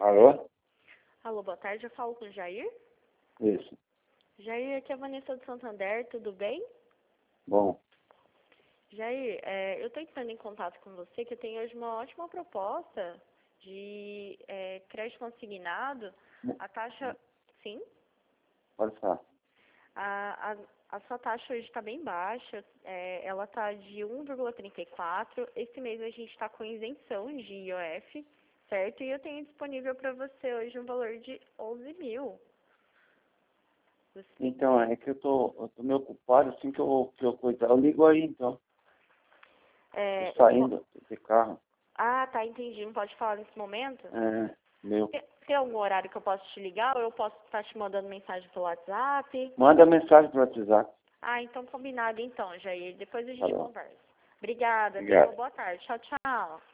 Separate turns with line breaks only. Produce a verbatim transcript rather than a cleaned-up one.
Alô?
Alô, boa tarde, eu falo com o Jair.
Isso.
Jair, aqui é a Vanessa do Santander, tudo bem?
Bom.
Jair, é, eu estou entrando em contato com você, que eu tenho hoje uma ótima proposta de é, crédito consignado. A taxa, sim?
Pode falar.
A, a, a sua taxa hoje está bem baixa, é, ela está de um vírgula trinta e quatro. Esse mês a gente está com isenção de I O F, certo? E eu tenho disponível para você hoje um valor de onze mil. Você...
Então, é que eu tô, eu tô meio ocupado, assim que eu, que eu cuidar. Eu ligo aí, então.
É,
Tô saindo de carro.
Ah, tá, entendi. Não pode falar nesse momento?
É, meu.
Tem, tem algum horário que eu posso te ligar ou eu posso estar te mandando mensagem pelo WhatsApp?
Manda mensagem pro WhatsApp.
Ah, então combinado então, Jair. Depois a
Tá
gente
bom.
conversa. Obrigada, tenha
Obrigado.
uma boa tarde. Tchau, tchau.